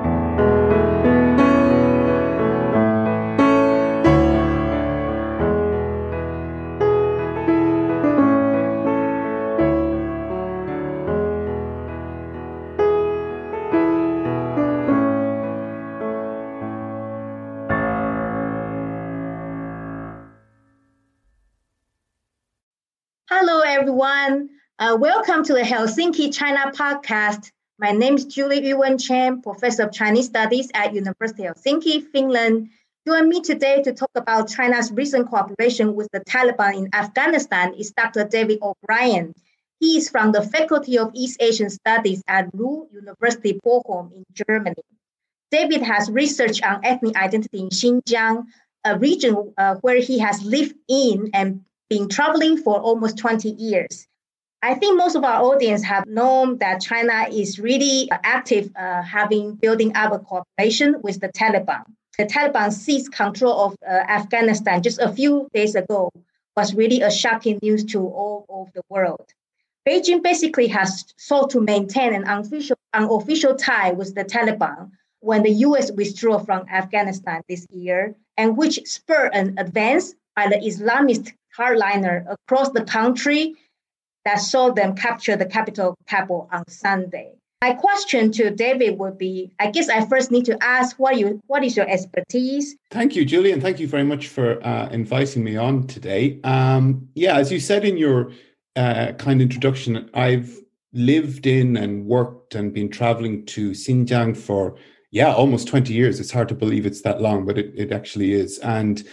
Hello, everyone. Welcome to the Helsinki China podcast. My name is Julie Yuwen Chen, Professor of Chinese Studies at University of Helsinki, Finland. Join me today to talk about China's recent cooperation with the Taliban in Afghanistan is Dr. David O'Brien. He is from the Faculty of East Asian Studies at Ruhr University Bochum in Germany. David has researched on ethnic identity in Xinjiang, a region where he has lived in and been traveling for almost 20 years. I think most of our audience have known that China is really active building up a cooperation with the Taliban. The Taliban seized control of Afghanistan just a few days ago was really a shocking news to all of the world. Beijing basically has sought to maintain an unofficial tie with the Taliban when the US withdrew from Afghanistan this year, and which spurred an advance by the Islamist hardliner across the country that saw them capture the capital, Kabul, on Sunday. My question to David would be, I guess I first need to ask, what is your expertise? Thank you, Julie, and thank you very much for inviting me on today. As you said in your kind introduction, I've lived in and worked and been traveling to Xinjiang for almost 20 years. It's hard to believe it's that long, but it actually is. And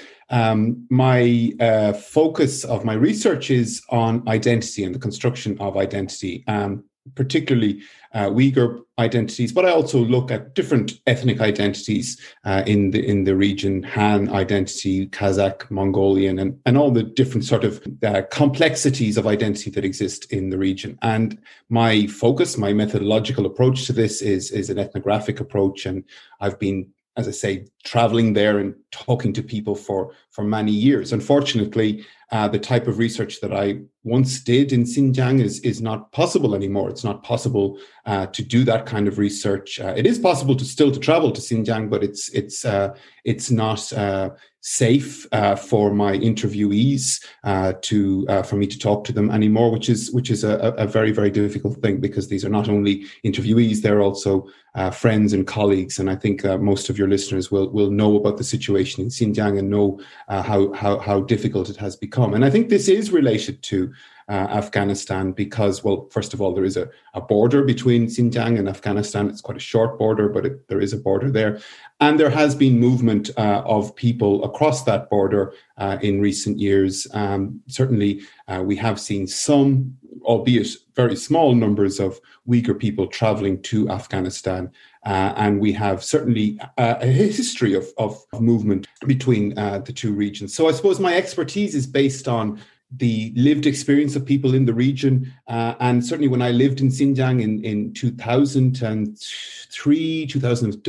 my focus of my research is on identity and the construction of identity, particularly Uyghur identities, but I also look at different ethnic identities in the region: Han identity, Kazakh, Mongolian, and all the different sort of complexities of identity that exist in the region. And my focus, my methodological approach to this is an ethnographic approach, and I've been, as I say, traveling there and talking to people for many years. Unfortunately, the type of research that I once did in Xinjiang is not possible anymore. It's not possible to do that kind of research. It is possible to travel to Xinjiang, but it's not safe for my interviewees for me to talk to them anymore, which is a very, very difficult thing, because these are not only interviewees, they're also friends and colleagues. And I think most of your listeners will know about the situation in Xinjiang and know how difficult it has become. And I think this is related to Afghanistan because, well, first of all, there is a border between Xinjiang and Afghanistan. It's quite a short border, but there is a border there. And there has been movement of people across that border in recent years. Certainly, we have seen some, albeit very small numbers, of Uyghur people traveling to Afghanistan. And we have certainly a history of movement between the two regions. So I suppose my expertise is based on the lived experience of people in the region. And certainly when I lived in Xinjiang in 2003 to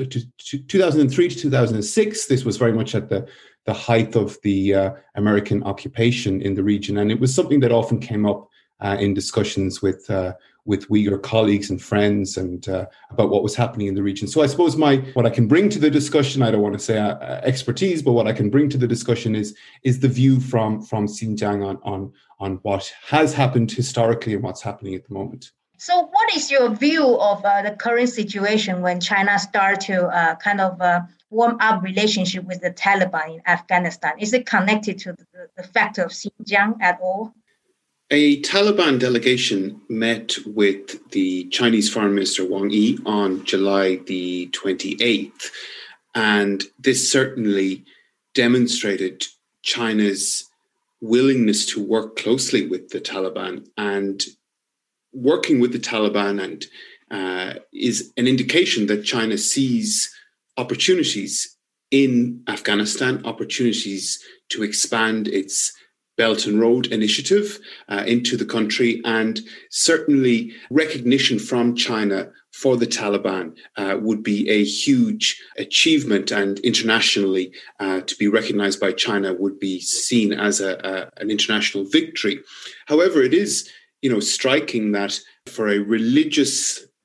2006, this was very much at the height of the American occupation in the region. And it was something that often came up in discussions with Uyghur colleagues and friends and about what was happening in the region. So I suppose what I can bring to the discussion, I don't want to say expertise, but what I can bring to the discussion is the view from Xinjiang on what has happened historically and what's happening at the moment. So what is your view of the current situation when China started to warm up relationship with the Taliban in Afghanistan? Is it connected to the fact of Xinjiang at all? A Taliban delegation met with the Chinese Foreign Minister Wang Yi on July the 28th. And this certainly demonstrated China's willingness to work closely with the Taliban. And working with the Taliban is an indication that China sees opportunities in Afghanistan, opportunities to expand its Belt and Road Initiative into the country, and certainly recognition from China for the Taliban would be a huge achievement, and internationally to be recognized by China would be seen as an international victory. However, it is striking that for a religious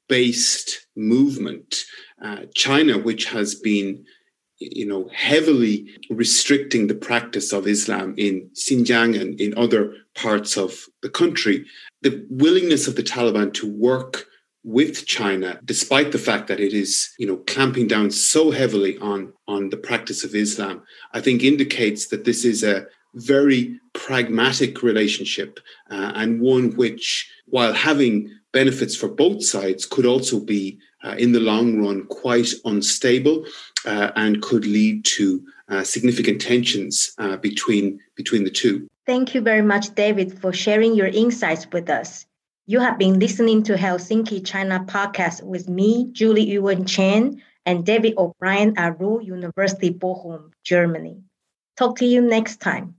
based movement. China, which has been heavily restricting the practice of Islam in Xinjiang and in other parts of the country, the willingness of the Taliban to work with China, despite the fact that it is, clamping down so heavily on the practice of Islam, I think indicates that this is a very pragmatic relationship and one which, while having benefits for both sides, could also be, in the long run, quite unstable and could lead to significant tensions between the two. Thank you very much, David, for sharing your insights with us. You have been listening to Helsinki China podcast with me, Julie Yuwen Chen, and David O'Brien at Ruhr University Bochum, Germany. Talk to you next time.